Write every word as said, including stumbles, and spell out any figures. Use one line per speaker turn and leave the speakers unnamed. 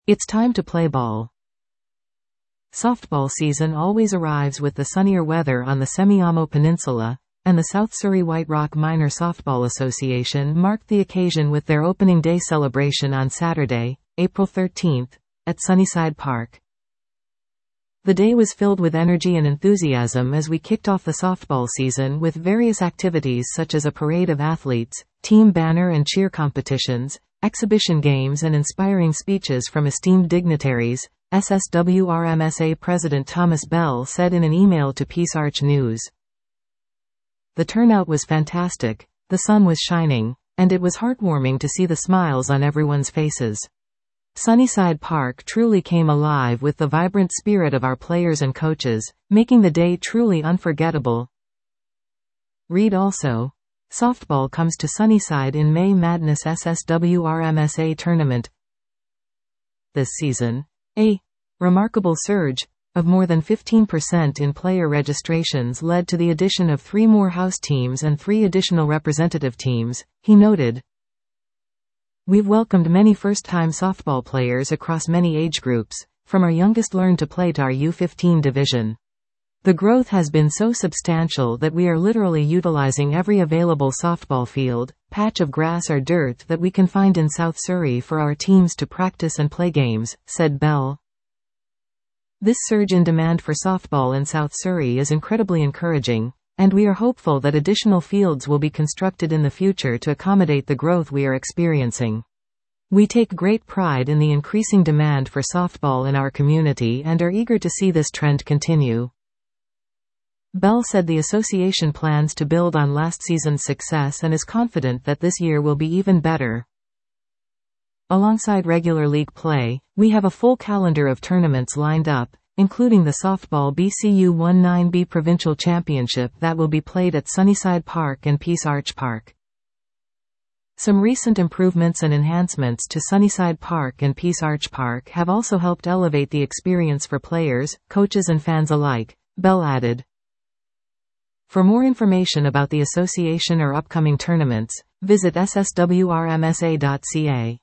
It's time to play ball. Softball season always arrives with the sunnier weather on the Semiahmoo Peninsula, and the South Surrey White Rock Minor Softball Association marked the occasion with their opening day celebration on Saturday, April thirteenth, at Sunnyside Park. The day was filled with energy and enthusiasm as we kicked off the softball season with various activities such as a parade of athletes, team banner and cheer competitions, exhibition games and inspiring speeches from esteemed dignitaries, S S W R M S A President Thomas Bell said in an email to Peace Arch News. The turnout was fantastic, the sun was shining, and it was heartwarming to see the smiles on everyone's faces. Sunnyside Park truly came alive with the vibrant spirit of our players and coaches, making the day truly unforgettable. Read also, softball comes to Sunnyside in May Madness S S W R M S A tournament. This season, a remarkable surge of more than fifteen percent in player registrations led to the addition of three more house teams and three additional representative teams, he noted. We've welcomed many first-time softball players across many age groups, from our youngest learn to play to our U fifteen division. The growth has been so substantial that we are literally utilizing every available softball field, patch of grass or dirt that we can find in South Surrey for our teams to practice and play games, said Bell. This surge in demand for softball in South Surrey is incredibly encouraging, and we are hopeful that additional fields will be constructed in the future to accommodate the growth we are experiencing. We take great pride in the increasing demand for softball in our community and are eager to see this trend continue. Bell said the association plans to build on last season's success and is confident that this year will be even better. Alongside regular league play, we have a full calendar of tournaments lined up, including the Softball B C U nineteen B Provincial Championship that will be played at Sunnyside Park and Peace Arch Park. Some recent improvements and enhancements to Sunnyside Park and Peace Arch Park have also helped elevate the experience for players, coaches and fans alike, Bell added. For more information about the association or upcoming tournaments, visit S S W R M S A dot C A.